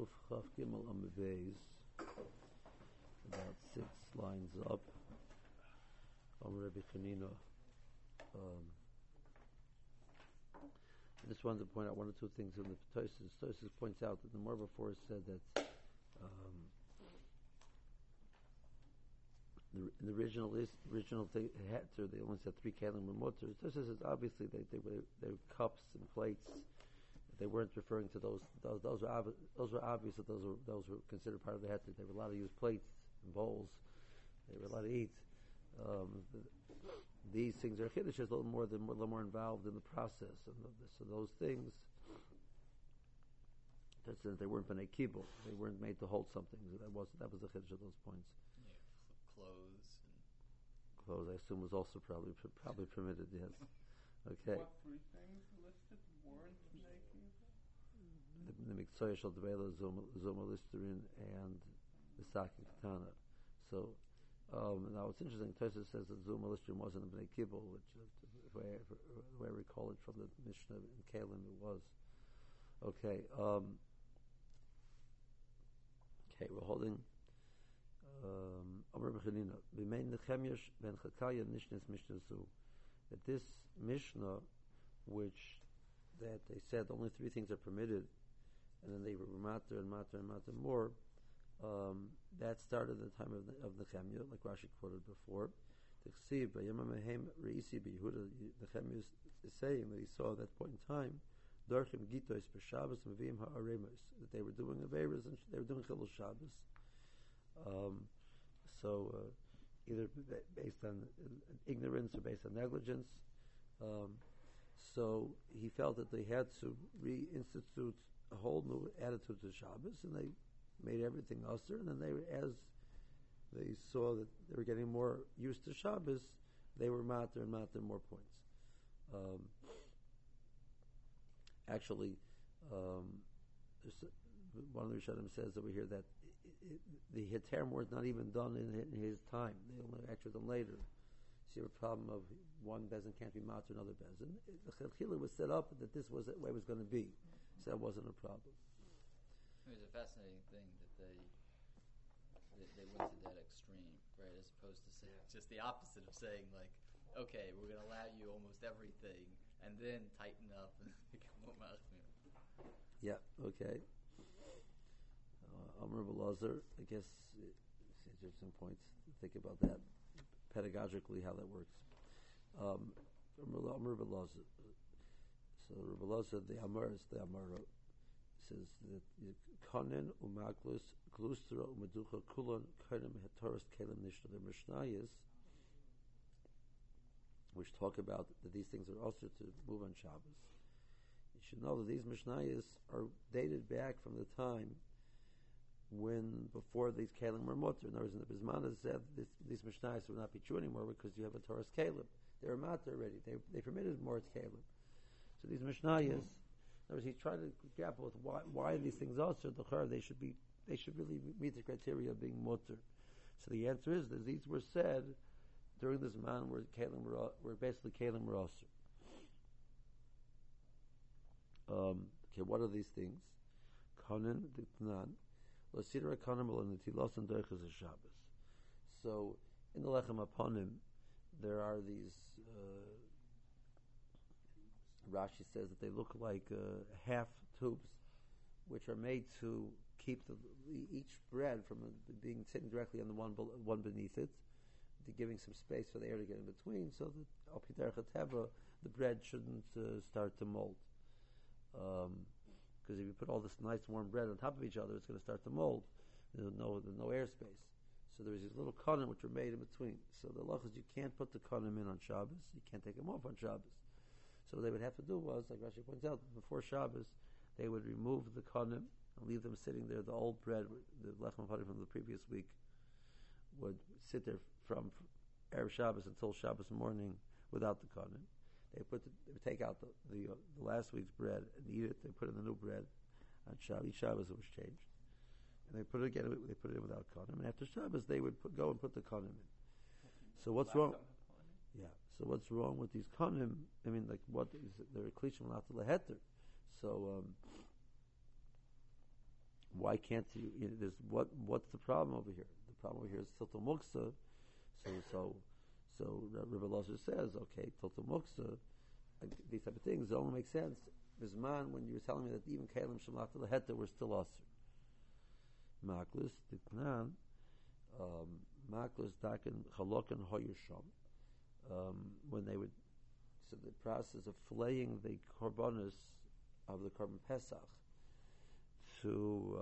Kuf Chaf Gimel Ambeis, about 6 lines up. Rabbi Chanina. I just wanted to point out one or two things in the Tosfos. Tosfos points out that the more before said that in the original thing they only said 3 kalim were mutter. Tosfos says obviously they were cups and plates. They weren't referring to those. Those were obvious that those were considered part of the heter. They were allowed to use plates and bowls. They were allowed to eat. These things are chiddush, is a little more involved in the process, and so those things. They weren't b'nei kibul. They weren't made to hold something. So that was the chiddush of those points. Yeah, clothes. Clothes, I assume, was also probably permitted. Yes. Okay. What 3 things listed weren't b'nei kibul? The miktzah shel dveila zoma listerin and the sakin katana. So. Now it's interesting. Tosfos says that Zuma Listerin wasn't a Bnei Kibul, which, the way I recall it from the Mishnah in Kalim, it was. Okay. Okay, we're holding. Amar B'Chanina B'mein Nechemyash Ben Chakaya Nishnes Mishnah Zu. That this Mishnah, which that they said only 3 things are permitted, and then they were matter and matter and matter more. That started at the time of Nechemya, like Rashi quoted before. The Nechemya is saying that he saw at that point in time that they were doing Averas and they were doing Chilul Shabbos. Either based on ignorance or based on negligence. So he felt that they had to reinstitute a whole new attitude to Shabbos, and they made everything usher, and then as they saw that they were getting more used to Shabbos, they were matter and matter more points. Actually, one of the Rishonim says over here that the Heterim were not even done in his time; they only actually done later. So you have a problem of one bezin can't be matter, another bezin. The Chilchila was set up that this was the way it was going to be, so that wasn't a problem. It was a fascinating thing that they went to that extreme, right? As opposed to saying just the opposite of saying like, okay, we're going to allow you almost everything, and then tighten up and become more machmir. Yeah. Okay. Amr Belazar, I guess there's some points to think about that pedagogically how that works. Amr Belazar. So Belazar, the Amar is the Amar. Says that Kanen umaklus glustra umeducha kulon kanem hetoras kelim nishna. The Mishnayos, which talk about that these things are also to move on Shabbos. You should know that these Mishnayos are dated back from the time when before these kelim were mutter. In other words, the Bismana said these Mishnayos would not be true anymore because you have a Torah's kelim. They were matter already. They permitted more kelim. So these Mishnayos. In other words, he's trying to grapple with why these things are so they should really meet the criteria of being mutter. So the answer is that these were said during this man where basically Kalim were also. Okay, what are these things? Kanan Diknan Lasira Kanan Netilos and Derechas Shabbos. So in the Lechem Aponim there are these Rashi says that they look like half tubes, which are made to keep each bread from being sitting directly on the one beneath it, giving some space for the air to get in between, so that al pi derech hateva the bread shouldn't start to mold. Because if you put all this nice warm bread on top of each other, it's going to start to mold. There's no airspace. So there's these little kanim which are made in between. So the halach is you can't put the kanim in on Shabbos, you can't take them off on Shabbos. So what they would have to do was, like Rashi points out, before Shabbos, they would remove the kanim and leave them sitting there. The old bread, the lechem hapanim from the previous week, would sit there from Erev Shabbos until Shabbos morning without the kanim. They would take out the last week's bread and eat it. They put in the new bread on Shabbos. Each Shabbos it was changed, and they put it again. They put it in without kanim. And after Shabbos, they would go and put the kanim in. So what's wrong? Yeah. So what's wrong with these kanim? I mean, like what is they're klishim not to leheter. So why can't you know, what's the problem over here? The problem over here is tiltul muksa. So Rabbi Lozer says, okay, tiltul muksa, these type of things only make sense. Bisman, when you were telling me that even kalim shemlach leheta were still asr. Maklis ditnan, maklis dakin chalokan hoyusham. When they would, so the process of flaying the korbanos of the korban pesach to,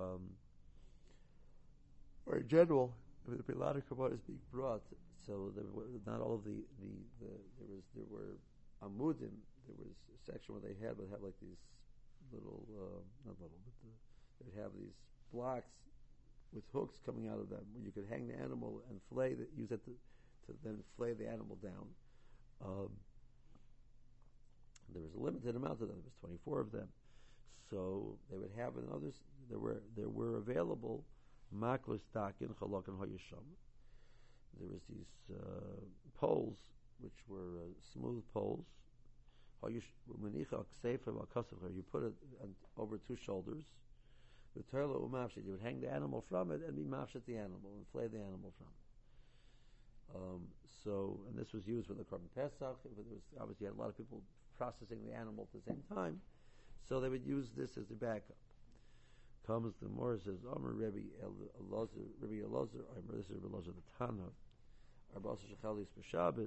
or in general, there would be a lot of korbanos being brought. So there were not all of there were amudim. There was a section where they would have like these little, not little, but they would have these blocks with hooks coming out of them where you could hang the animal and use it to then flay the animal down. There was a limited amount of them. There was 24 of them. So they would have in others. There were available maklos dakin chalokan hoyisham. There was these poles which were smooth poles. You put it over two shoulders. You would hang the animal from it and be mafshet the animal and flay the animal from it. And this was used for the korban pesach. There was obviously had a lot of people processing the animal at the same time, so they would use this as their backup. Comes the Gemara says, Amar Rabbi Elazar, this is Rabbi Elazar the Tana, Arbasa Shechalis b'Shabbos.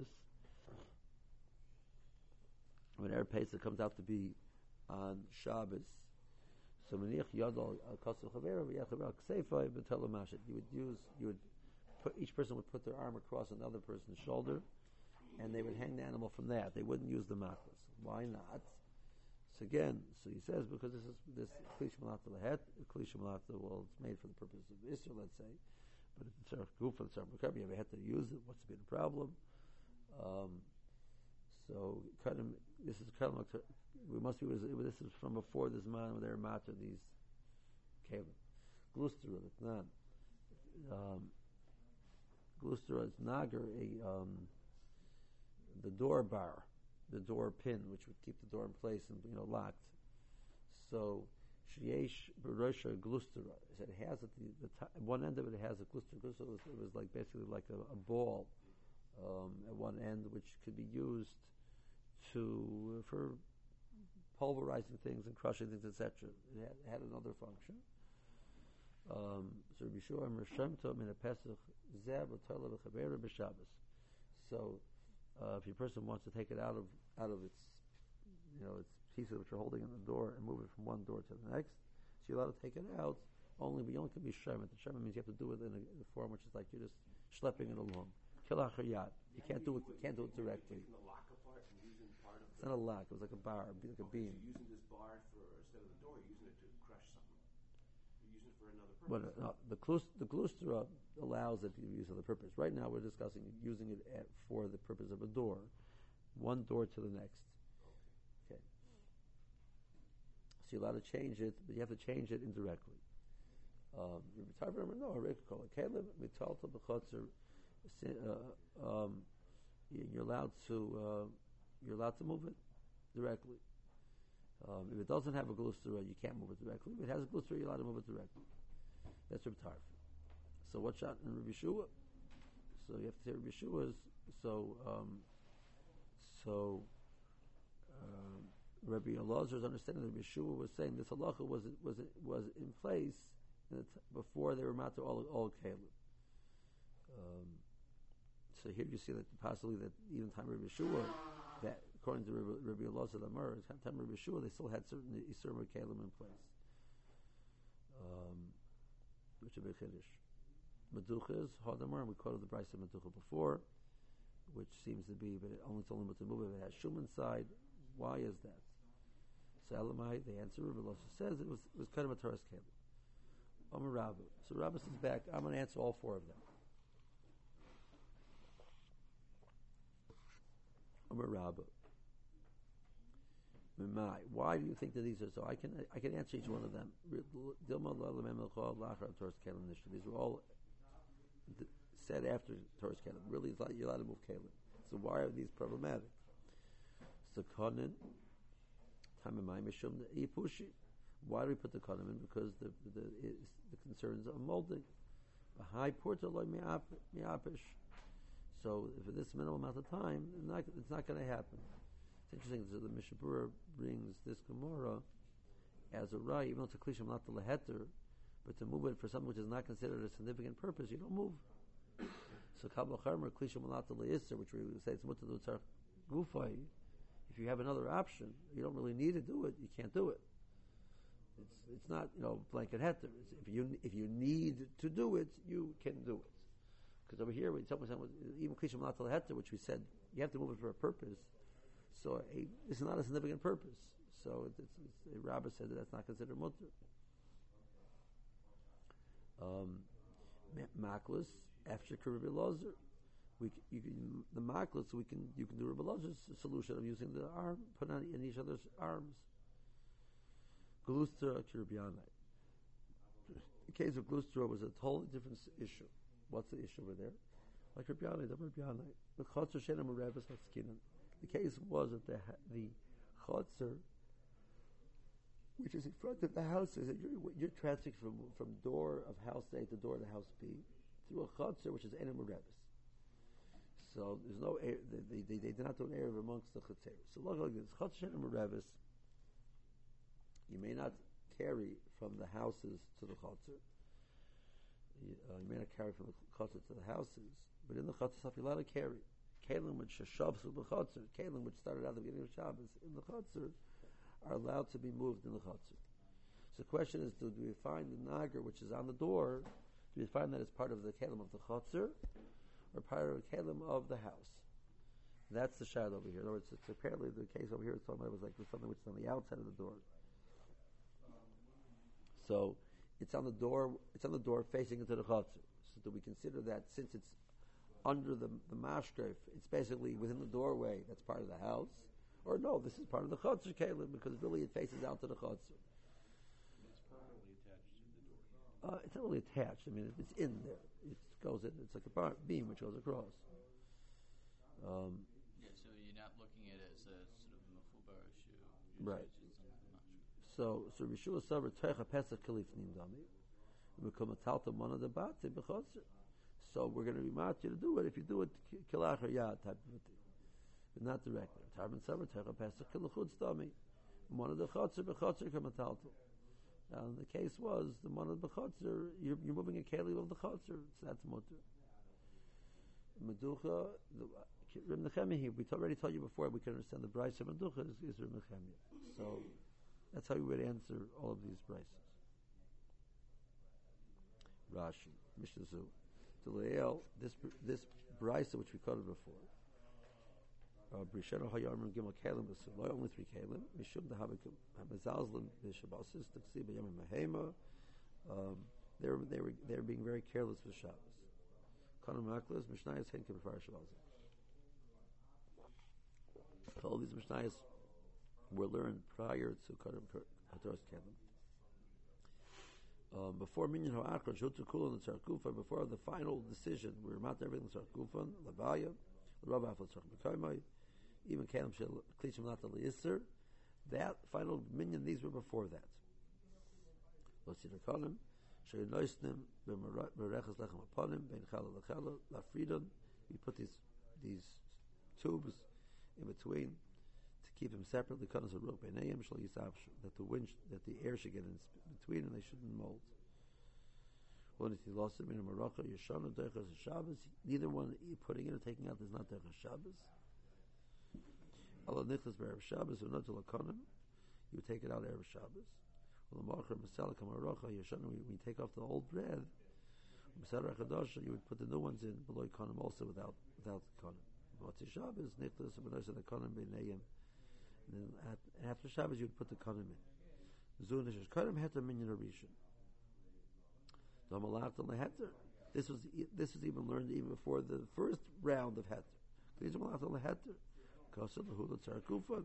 When Erev Pesach comes out to be on Shabbos, so Maniach Yadol Kasu Chavera v'Yachavel Kseifa b'Telo Mashet. Each person would put their arm across another person's shoulder, and they would hang the animal from that. They wouldn't use the maklas. Why not? So he says because this Klish Malata Lahet, Klish Malata, well, it's made for the purpose of Israel, let's say, but if it's a goof for the Sarah you ever had to use it, what's been the problem? So this is kind of this is from before this man where they're matter these kalim. Glustra, it's not. Glustra is nagar the door bar, the door pin, which would keep the door in place and locked. So sheyesh berosha glustra. It has at one end of it has a glustra. It was like basically like a ball at one end, which could be used for pulverizing things and crushing things, etc. It had another function. So Rabbi Shua Mershemto min Pesach zeb v'tola v'chavera b'Shabbos. So if your person wants to take it out of its its pieces which are holding in the door and move it from one door to the next, so you're allowed to take it out. You only can be shemet. The shemet means you have to do it in a form which is like you're just schlepping it along. Kilach yad. You can't do it directly. It's not a lock. It was like a bar, like a beam. So you're using this bar instead of the door, you're using it to crush something. You're using it for another purpose. But the glustra allows it to be used for the purpose. Right now, we're discussing using it for the purpose of a door, one door to the next. Okay. So you're allowed to change it, but you have to change it indirectly. You're allowed to move it directly. If it doesn't have a glustra, you can't move it directly. If it has a glustra, you're allowed to move it directly. That's Reb Tarf. So what's shot in Rabbi Shua? So you have to say Rabbi Shua's. Rabbi Elazar's understanding that Rabbi Shua was saying this halacha was in place before they were matter all kalim. So here you see that possibly that even time Rabbi Shua, that according to Rabbi Elazar the Amar, time Rabbi Shua, they still had certain Yisurim kalim in place, which is a big chiddush. Meduchas hadamar, and we quoted the Brisa Meducha before, which seems to be, but it's only to move if it has shum inside. Why is that? So Elamai, the answer Rabbi Elazar says it was kind of a Torah's kalim. Amar Rabba. So Rabba says back, I'm going to answer all four of them. Amar Rabba. Why do you think that these are so? I can answer each one of them. These are all said after Torah's kalim. Really, you're allowed to move kalim. So why are these problematic? So konin, tamimai mishum ipushi. Why do we put the konim in? Because the concerns of molding. A high porta loy miapish. So for this minimal amount of time, it's not going to happen. It's interesting. So the Mishnah Berurah brings this Gemara as a right, even though it's a klishim not the leheter, but to move it for something which is not considered a significant purpose, you don't move. So kabel charmer klishim not the leisser, which we would say it's mutter to tzarch gufay. If you have another option, you don't really need to do it. You can't do it. It's not blanket heter. If you need to do it, you can do it. Because over here, even klishim not the leheter, which we said you have to move it for a purpose. So it's not a significant purpose. So a rabbi said that's not considered mutter. Maklis after Rabbi Lozer, the maklis you can do Rabbi Lozer's solution of using the arm put on in each other's arms. Glustra kirbianai. The case of glustra was a totally different issue. What's the issue over there? Like Rabbianai, the chotzer shenem ureves haskinan. The case was that the chotzer, which is in front of the house, is that you're transferring from door of house A to door of house B through a chotzer, which is enem ureves. So there's no air. They did not do an area amongst the chotzer. So look like this: chotzer shenem ureves. You may not carry from the houses to the chotzer. You may not carry from the chotzer to the houses, but in the chotzer stuff you're allowed to carry. Kalim which shavs with the chotzer, kalim which started out at the beginning of Shabbos in the chotzer, are allowed to be moved in the chotzer. So the question is, do we find the nagar which is on the door? Do we find that as part of the kalim of the chotzer, or part of the kalim of the house? That's the shad over here. In other words, it's apparently the case over here is talking about it was like something which is on the outside of the door. So it's on the door. It's on the door facing into the chotzer. So do we consider that since it's under the mashkef, it's basically within the doorway? That's part of the house, or no? This is part of the chotzer kalim because really it faces out to the chotzer. It's permanently attached to the door. It's not really attached. I mean, it's in there. It goes in. It's like a beam which goes across. So you're not looking at it as a sort of mefubar issue, right? So Rishua Savar Teicha Pesach Kalifnim Dami. We become a talta mana debate b'chotzer. So we're going to remind you to do it if you do it kilach or yad type of a thing, but not directly. Tarban Savar Teicha Pesach Kalachutz Dami. Mana the chotzer b'chotzer kamatalta. Now the case was the mana b'chotzer. You're moving a keli of the chotzer, so that's mutter. Meducha. Reb Nechemia. We already told you before. We can understand the brayso of meducha is Reb Nechemia. So. That's how we would answer all of these braces. Rashi, Mishnah Zu, Delayel, this brisa which we quoted before. Brisheno Hayarmim Gimel Kalim B'Sulay, only 3 Kalim. Mishum Dehabikim Hamazalzlim B'Shabbasis T'Ksiba Yamim Mahema. They're being very careless with Shabbos. Kanam Maklas Mishnayos Henkim B'Far Shabbos. All these Mishnayos were learned prior to Hataras Kelim. Before Minyan Ha'akra, Shotukul and the Tzarkufa, before the final decision, we were not everything Tzarkufa, Lavaya, Rav Afal Tzarkufa, even Kelim Shel Klishim Nata L'Yisser. That final Minyan, these were before that. Losir Kalim, Sheinoisnim, B'Merechas Lechem Aponim, Ben Chala Lechala, Lafridon. We put these tubes in between. Keep them separately, cut as a rope, that the air should get in between and they shouldn't mold. Neither one putting in or taking out is not Derech Shabbos. You take it out Erev Shabbos. We take off the old bread. You would put the new ones in below Konim also without Konim. Shabbos, Nichlas, and Konim B'neiim. And then after Shabbos, you'd put the konim in. Zunish is konim heter minyan harishon. Domalatan leheter. This was even learned even before the first round of heter. Domalatan leheter. Kosel lehula tzarkufa.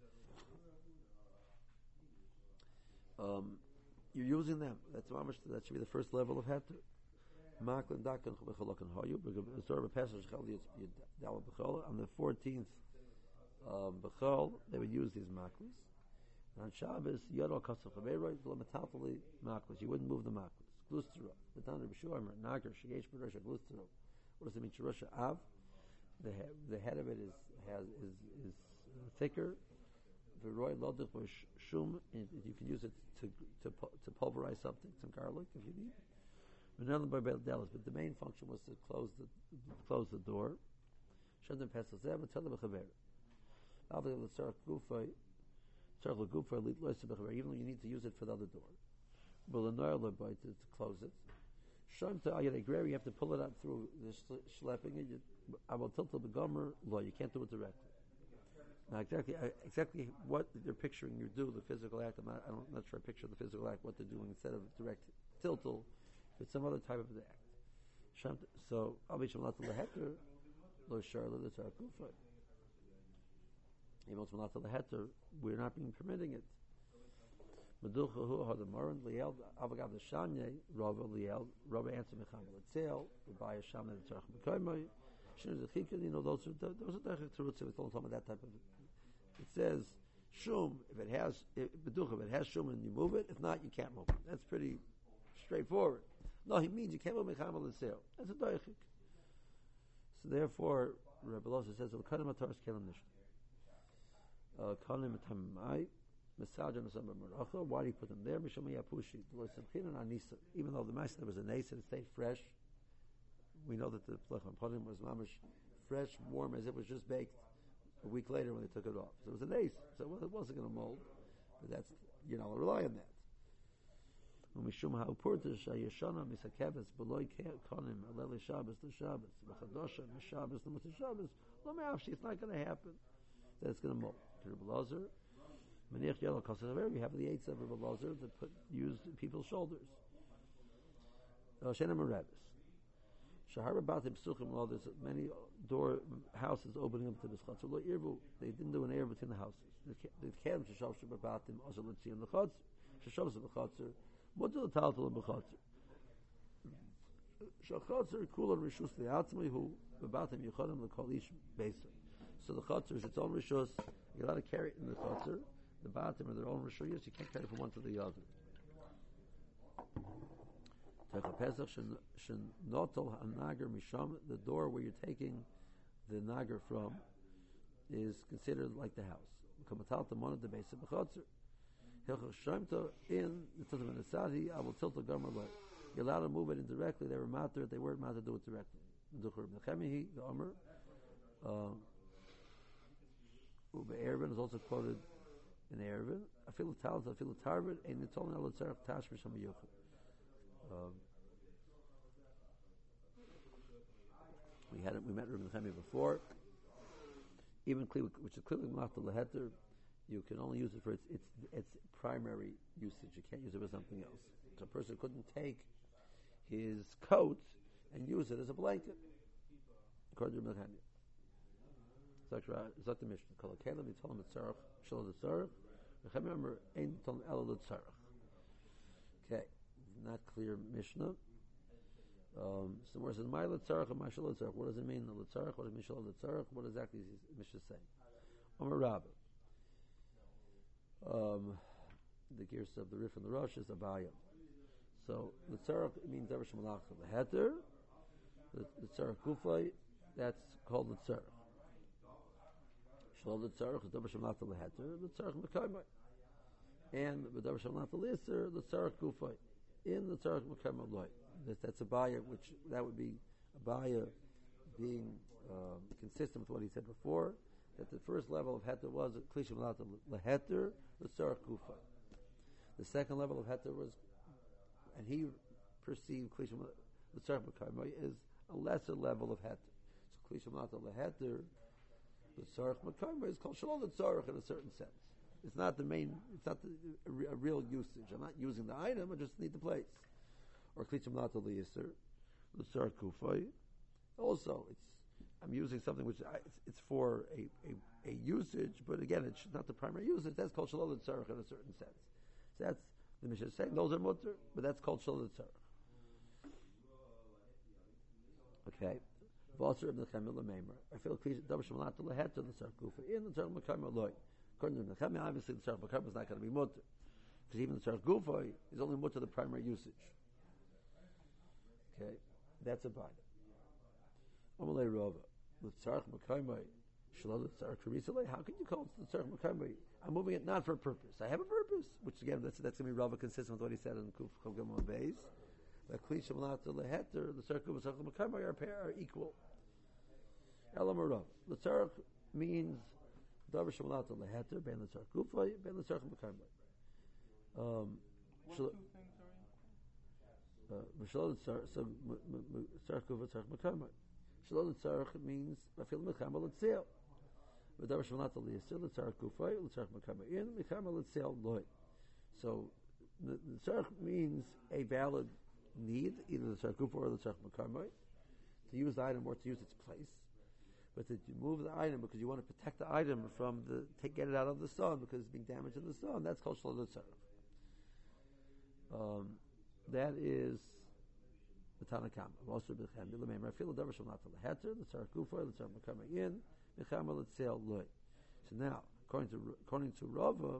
You're using them. That's mamash. That should be the first level of heter. Maklan dakan chubechalokan hayu. Observe a passage on the 14th. Bechol, they would use these maklis. And on Shabbos, Yodel Kosov Chaveiroi, Lamatatali maklis. You wouldn't move the maklis. glustero. The Tana B'Shua Nagar Sheyesh B'Rosha glustero. What does it mean? Shirosha Av. The head of it is thicker. V'roy Lodich Shum. You can use it to pulverize something, some garlic if you need. But the main function was to close the door. Even though you need to use it for the other door. To close it. You have to pull it out through this schlepping it. You can't do it directly. Now exactly what they're picturing you do, the physical act, I'm not sure I picture the physical act, what they're doing instead of direct tiltal, it's some other type of the act. So, we're not being permitting it. Rabbi answered those are that type of. It says shum if it has shum and you move it. If not, you can't move it. That's pretty straightforward. No, he means you can't move mecham l'tzeil. That's a doichik. So therefore, Rabbi Loza says l'kanim ataras kelim nishta. Kanim etamai mesajan asam b'meracha. Why do you put them there? Misham yapushi l'simchin and anisa. Even though the ma'aser was a nace and it stayed fresh. We know that the Plechem Podim was mamish fresh, warm, as it was just baked a week later when they took it off. So it was an ace. So it wasn't going to mold. But that's, rely on that. Mishum ha'upurtish ha'yeshana misakeves b'loi konim aleli Shabbos to Shabbos v'chadosha m'Shabbos to Motzei Shabbos lo me'afshi. It's not going to happen that it's going to mold. Rabbi Lozer, Maniach Yellow Kosaver, we have the eights of Rabbi Lozer that used people's shoulders. Shena Merevis. Shahar Batim Psuchim Law, there's many houses opening up to this Chatzor. Lo Irvu, they didn't do an air between the houses. The Kedem Shashav Shabbatim, also let's see in the Chatzor. Shashav Shabbatim, Mutter Taltal B'Chatzor. Shachatzor Kula Rishus Li'atzmi, who Batim Yechodim L'Kolish Beser. So the Chatzor is its own Rishus. You're allowed to carry it in the Chatzor. The Batim are their own Rishus. You can't carry it from one to the other. The door where you're taking the nagar from is considered like the house. I will tilt the gomer away. You're allowed to move it indirectly. They were matter. They weren't matter to do it directly. The Omer. Erevin is also quoted in Erevin. I feel the talis. I feel the tarvin. And it's only al tzarech tashmish hamayuchad. We met Rabbi Nechemia before. Even which is clearly malachta leheter, you can only use it for its primary usage. You can't use it for something else. So a person couldn't take his coat and use it as a blanket, according to Rabbi Nechemia. It's like the Mishnah. Kol hakelim yitolim etzarach shalom etzarach. Nechemia remember ein yitolim ela l'tzarach. Okay, not clear Mishnah. Somewhere it says, "My letzarach and my shel letzarach." What does it mean, the letzarach? What does it mean, shel letzarach? What exactly is Mishnah saying? Omer Rabba. The gears of the Rif and the Rosh is Abaya. So letzarach means ever shemalach the heter. The letzarach gufay, that's called letzarach. Shel letzarach is ever shemalach the heter. Letzarach mekaymai. And with ever shemalach the lister, letzarach gufay. In the letzarach mekaymai loy. That's a baya, which that would be a baya being consistent with what he said before, that the first level of heter was klishim leheter l'tzarach kufa. The second level of heter was, and he perceived klishim l'tzarach mekayma is a lesser level of heter. So klishim leheter l'tzarach mekayma is called shalom l'tzarach in a certain sense. It's not the main. It's not a real usage. I'm not using the item. I just need the place. Or klitzim lata liyiser, l'tzar kufay. Also, I'm using something which it's for a usage, but again, it's not the primary usage. That's called shalom l'tzarach in a certain sense. So that's the Mishnah saying those are mutter, but that's called shalom l'tzarach. Okay. V'asar ibn Nechemia l'meimer. I feel davar shemalata leheter l'tzar kufay in l'tzar mekayma loy. According to Nechemia, obviously the tzar mekayma is not going to be mutter, because even the tzar kufay is only mutter the primary usage. That's a bind. Amalei Rava. L'tzarech mekaymai. Shalom l'tzarech karisalei. How can you call it l'tzarech mekaymai? I'm moving it not for a purpose. I have a purpose, which again, that's going to be Rava consistent with what he said in Kuf Chogam Beis. The kli shemalata leheter, l'tzarech l'tzarech mekaymai are equal. Elam Rav. L'tzarech means davar shemalata leheter, ben l'tzarech gufay, ben l'tzarech mekaymai. What two things are equal? Shalom l'tzarech gufay, l'tzarech mekaymai. Shalom l'tzarech means afil mekaymai l'tzeil. V'davar shemalata leheter, l'tzarech gufay, l'tzarech mekaymai in, mekaymai l'tzeil loy. So the tzarech means a valid need, either the tzarech gufay or the tzarech mekaymai, to use the item or to use its place. But that you move the item because you want to protect the item from get it out of the sun because it's being damaged in the sun. That's called shalom tzarech. That is the Tanakama. Also, b'chem b'lemeim rafil davar shemalata leheter, the tzarech gufay, the tzarech mekaymai in, mekaymai l'tzeil loy. So now, according to Rava,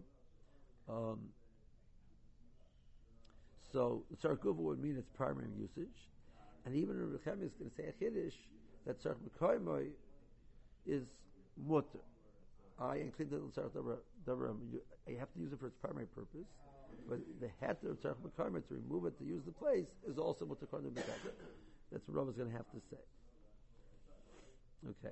so the tzarech gufay would mean its primary usage, and even Rebbe Chaim is going to say a chiddush that tzarech mekaymai is mutter. I include the tzarech davar. You have to use it for its primary purpose, but the heter of tzarech mekaymai to remove it to use the place is also mutter according to Rebbe. That's what Rav is going to have to say. Okay.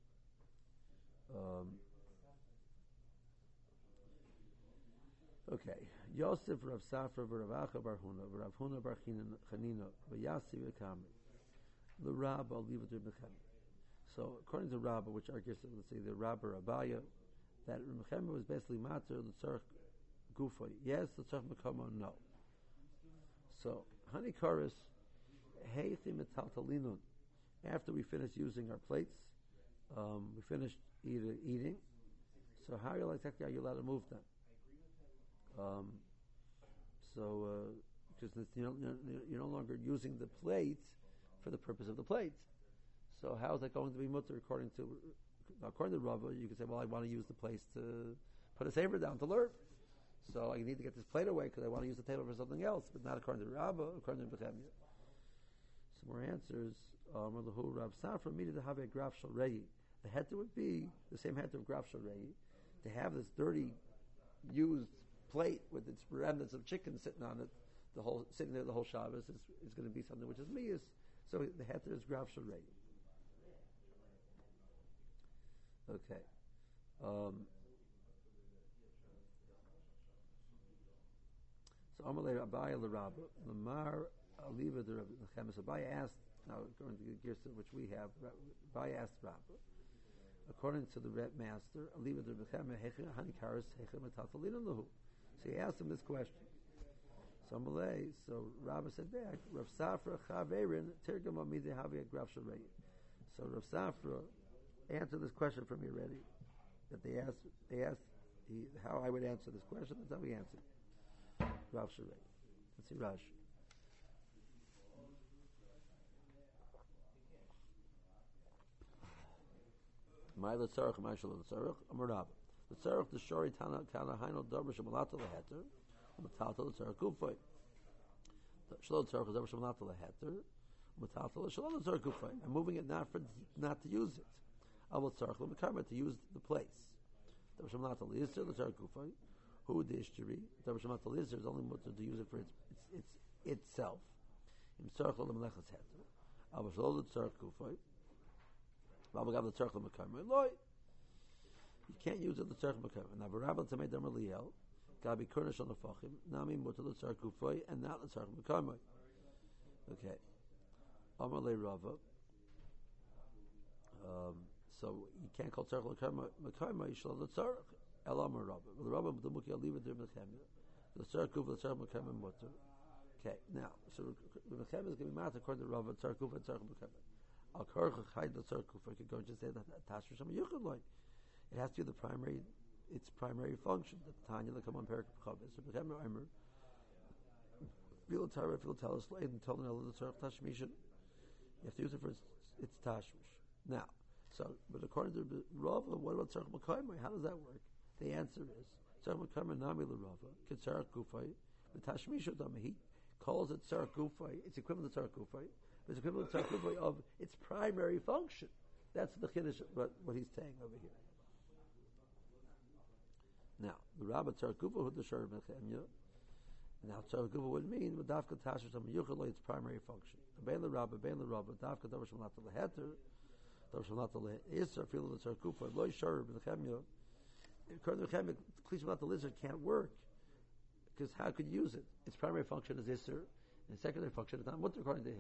Okay. Yosef Rav Safra Rav Acha Bar Huna Rav Huna Bar Chanina V'Yasi V'Kami the Rabba leave it to Rebbe. So according to Rabba, which argues, let's say the Rabba Rabaya, that Rebbe was basically matter the tzarech gufay. Yes, the tzarech mekaymai no. So Hani Karis Heithi Metaltalinun. After we finish using our plates, we finished eating. So how are you allowed to move them? Because you're no longer using the plate for the purpose of the plate. So how is that going to be mutter according to Rava? You could say, well, I want to use the place to put a saver down to learn. So I need to get this plate away because I want to use the table for something else, but not according to Rava, according to Bechemia. Some more answers. Rav Safra needed to have a graf shalrei. The heter would be the same heter of graf shalrei. To have this dirty, used plate with its remnants of chicken sitting on it, sitting there the whole Shabbos is going to be something which is miyus. So the heter is graf shalrei. Okay. So Amalei Abaya l'Rabba Lamar Aliva the Chemes. Abaya asked. Now, according to the Girsa which we have, Abaya asked Rabba. According to the Rebbe Master, Aliva the Bechema Hechem Hanikaris Hechem Etatalina Lahu. So he asked him this question. So Amalei. So Rabba said back, Rav Safra Chaverin Tirgam Amidei Havia Graf Sharei. So Rav Safra answered this question for me already. That they asked how I would answer this question. That's how he answered. Rav Sharei. Let's see Rashi. My l'tzarech, my shal l'tzarech, Amarab. L'tzarech the shori tana haino davar shemalata leheter, u'metalta l'tzarech gufay. Shal l'tzarech is davar shemalata leheter, u'metalta l'tzarech gufay. I'm moving it not to use it. Avol tzarech l'mekaymai to use the place. Davar shemalata leheter l'tzarech gufay. Who the ishtiri? Davar shemalata leheter is only mutter to use it for itself. Im tzarech l'mlechatz heter. Avol shal l'tzarech gufay. You can't use it the tzarech mekaymai. Now, v'rabba tamei damar liel, gabi kurnish on the fachim, nami mutar the tzarech gufay, and not the tzarech mekaymai. Okay. Amar le Rava. So you can't call tzarech mekaymai shal the tzarech. El Amar Rava. The Rava the muki aliva der mekaymai. The tzarech gufay the tzarech mekaymai mutar. Okay. Now, so the mekaymai is going to be matter according to Rava tzarech gufay tzarech mekaymai. Al karcha chayd the tzarech gufay could go and just say that tashur shama yuchad loy. It has to be its primary function. The Tanya that come on Perik Chavis. So become Eimer. Feel Torah, feel tell us later and tell the tzarech tashmishin. You have to use it for its tashmish. Now, but according to Rava, what about tzarech mekaymai? How does that work? The answer is tzarech mekaymai nami l'Rava, tzarech gufay, the tashmisha dama. He calls it tzar gufay. It's equivalent to tzar gufay. It's equivalent to tzar gufay of its primary function. That's the chiddush, what he's saying over here. Now, the Rabbah tzar gufay hu d'shar mechemya. Now, tzar gufay would mean with dafka tasher tam yuchaloi its primary function. Bein l'Rabbah, dafka davar shel nata leheter, davar shel nata le'isar, feel the tzar gufay loy shar mechemya. According to mechemya, kli shel nata lizard can't work. Because how could you use it? Its primary function is Isser, and its secondary function is not mutter according to him.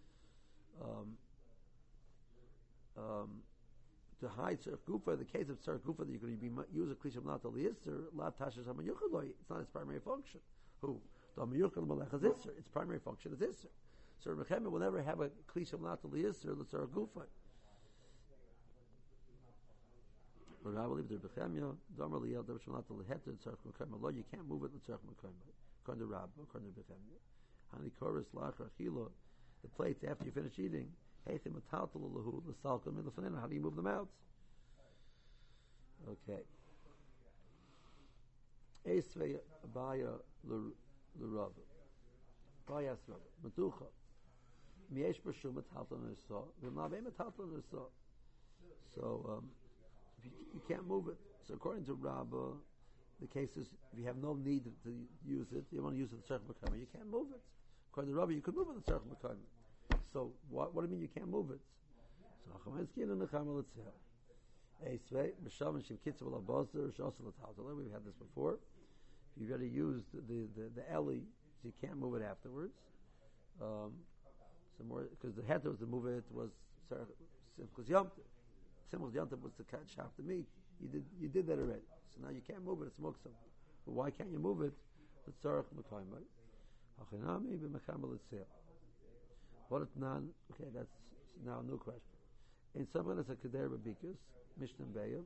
To hide Tzar Gufa, the case of Tzar Gufa, that you're going to use a Klisham not to Isser, La Tasha Samayuchaloi, it's not its primary function. Who? The Amayuchal Malach is Isser, its primary function is Isser. So Rechemah will never have a Klisham not to Isser, the Tzar Gufa. But I believe the Bechemia, Domer Liel, Domer Shal Nata Leheter, Tzarech Mekayim, Lord, you can't move it with Tzarech Mekayim. According to Rabbah, according to Bechemia. Hani Koris Lachar Chilo, the plates after you finish eating, Heitim Ataltal Lahu, the Salkim and the Fanina, how do you move them out? Okay. Esvei Abaya L'Rav. Abaya S'Rav. Metucha. Miesh B'Shum Ataltal N'Isa. V'Mavei Ataltal N'Isa. So, you can't move it. So according to Rabbah, the case is if you have no need to use it, you want to use it the Tzarech Mekayim, you can't move it. According to Rabbah, you could move it the Tzarech Mekayim. So what do you mean you can't move it? So we've had this before. If you've already used the Eli, so you can't move it afterwards. Some more because the head was to move it was Simchas Yom Tov. Simchas Yom Tov was to chop the meat. You did that already. So now you can't move it. It's moksam. But why can't you move it? The tzarech mekayim. Hachinami b'mechamel etzil. What if non? Okay, that's now a new question. In someone that's a keder b'bikus, mishnah beya.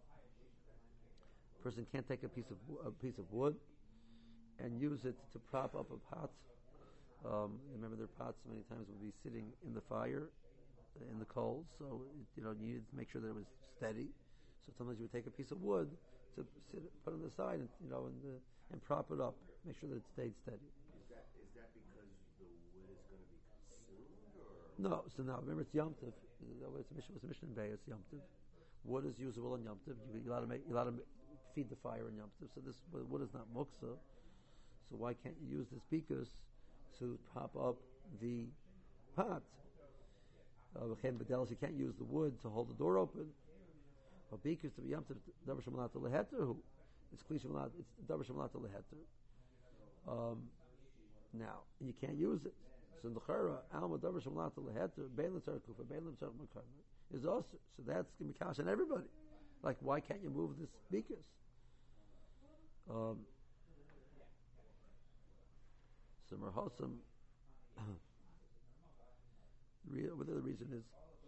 Person can't take a piece of wood and use it to prop up a pot. Remember, their pots many times would be sitting in the fire, in the coals. So you needed to make sure that it was steady. So sometimes you would take a piece of wood to put on the side, and and prop it up, make sure that it stayed steady. Is that because the wood is going to be consumed, or no? So now remember, it's Yom Tov. It's a Mishnah Bay. It's Yom Tov. Wood is usable on Yom Tov. You allowed to feed the fire on Yom Tov. So this wood is not muksa. So why can't you use this bikus to prop up the pot? You can't use the wood to hold the door open. But bikus to be Yom Tov, davar shemalata leheter. It's klishim. It's davar shemalata leheter. Now you can't use it. So in the chara, alma davar shemalata leheter, bein l'tzarech kufa, bein l'tzarech mekayim is also. So that's going to be kash on everybody. Like, why can't you move this bikus? So Merhosam, whether the reason is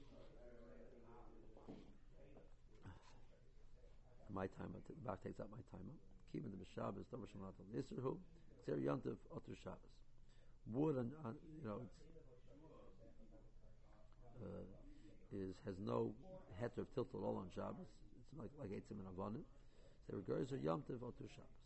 my time, Bach takes out my time. Keeping the Shabbos, Davar Shemalata Yisrahu, Xer Yontiv Otur Shabbos. Wood has no heter of tilt at all on Shabbos. It's like Eitzim and Avonim. So regards are Yontiv Otur Shabbos.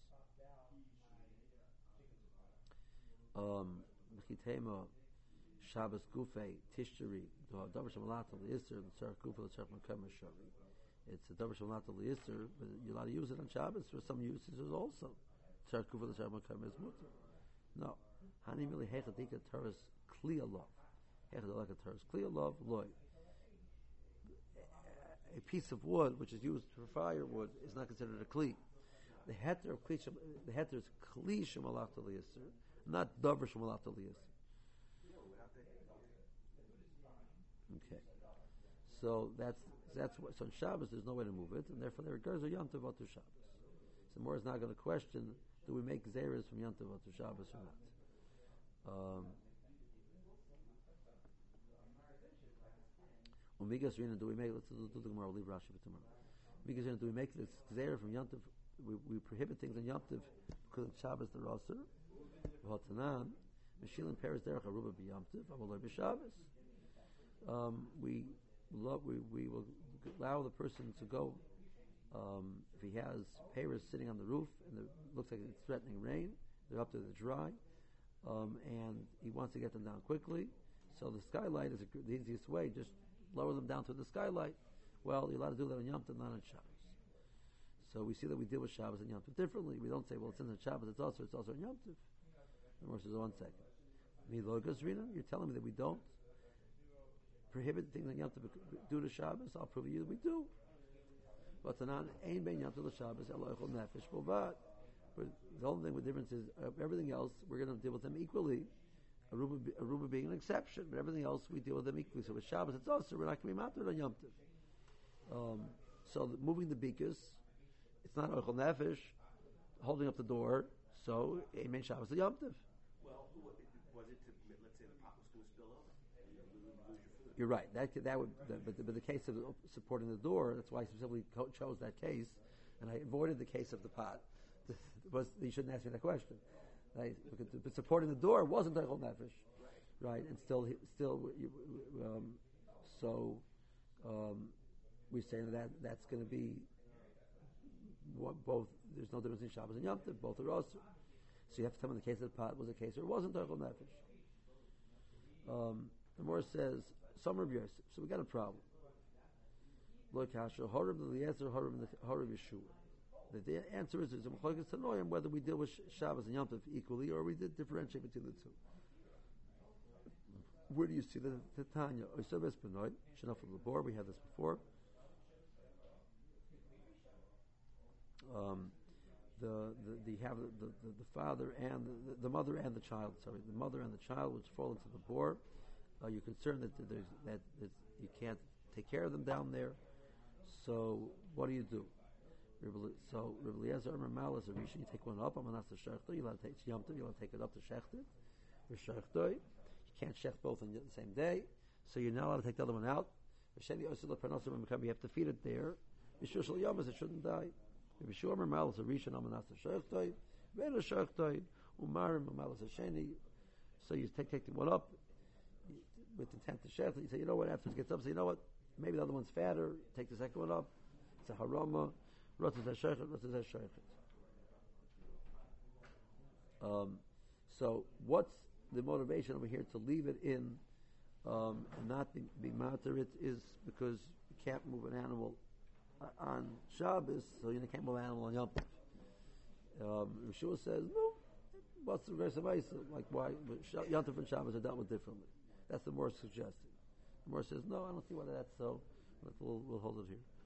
Mechitema Shabbos Gufei Tishtari Davar Shemalata Yisrahu L'Tzarech Gufa L'Tzarech Mekayim Shavi. It's a davar shemalata l'yisr, but you're allowed to use it on Shabbos for some uses also. Tzarech kufa l'tzarech mekayim is mutter. No. Hani mili hechadika teres kli alav. Hechadika teres kli alav loy. A piece of wood which is used for firewood is not considered a kli. The heter is kli shemalata l'yisr, not davar shemalata l'yisr. Okay. So that's what. So on Shabbos there's no way to move it, and therefore the regards are Yom Tov Otur Shabbos. So more is not going to question: do we make zeros from Yom Tov Otur Shabbos or not? Migas Rina, do we make? Let's do the Gemara. We'll leave Rashi for tomorrow. Migas Rina, do we make this zera from Yom Tov? We prohibit things on Yom Tov because of Shabbos the Raser. V'hotanan Meshilin Peres Derech Aruba b'Yom Tov Amaloi b'Shabbos. We will allow the person to go if he has payers sitting on the roof and it looks like it's threatening rain. They're up to the dry. and he wants to get them down quickly. So the skylight is the easiest way. Just lower them down to the skylight. Well, you're allowed to do that on Yom Tov, not on Shabbos. So we see that we deal with Shabbos and Yom Tov differently. We don't say, well, it's in the Shabbos, it's also on Yom Tov. The Gemara says, 1 second. You're telling me that we don't prohibit things on Yom Tov due to Shabbos? I'll prove to you that we do. But the Ein Ben Yom Tov Shabbos Elochel Nefesh Bovad. But the only thing with difference is everything else we're going to deal with them equally. Aruba being an exception, but everything else we deal with them equally. So with Shabbos it's also we're not going to be matter on Yom Tov. So moving the bikas, it's not Ochel Nefesh, holding up the door. So Ein Ben Shabbos Yom Tov. Well, was it to, let's say the pot was going to spill over? You lose your food. You're right. That would, but the case of supporting the door, that's why I specifically chose that case, and I avoided the case of the pot. You shouldn't ask me that question. Right? But supporting the door wasn't Eichel Nefesh, right? And still, we're saying that's going to be both. There's no difference in Shabbos and Yom Tov. Both are also. So you have to tell me the case of the pot was a case or it wasn't Eichel Nefesh. The Gemara says, some Rabbi Yosef. So we got a problem. Look, Hashem, Horeb Eliezer, Horeb Yeshua. The answer is there's a Mechlokas Tanoim whether we deal with Shabbos and Yom Tov equally or we did differentiate between the two. Where do you see the Tanya? Oisabes Benoit, Shenaf Labor, we had this before. The father and the mother and the child. Sorry, the mother and the child which fall into the bore. You're concerned that you can't take care of them down there. So what do you do? So Rabbi Eliezer Ramal is a Rishon. You take one up. Amanas the Shechta. You'll have to take Yom Tov. You'll have to take it up to Shechta. For Shechta, you can't Shech both on the same day. So you're not allowed to take the other one out. You have to feed it there. Mishur Shal Yom, it shouldn't die. Rabbi Shua Ramal is a Rishon. Amanas the Shechta. Ben a Shechta. Umarim Ramal is a Sheni. So you take the one up with intent to Shechta. You say, you know what? After it gets up, say, you know what? Maybe the other one's fatter. Take the second one up. It's a harama. So what's the motivation over here to leave it in and not be matter it is because you can't move an animal on Shabbos, so you can't move an animal on Yom Tov. Yeshua says, no, what's the rest of Isa? Like why? Yom Tov and Shabbos are dealt with differently. That's the more suggested. The more says, no, I don't see why that's so. We'll hold it here.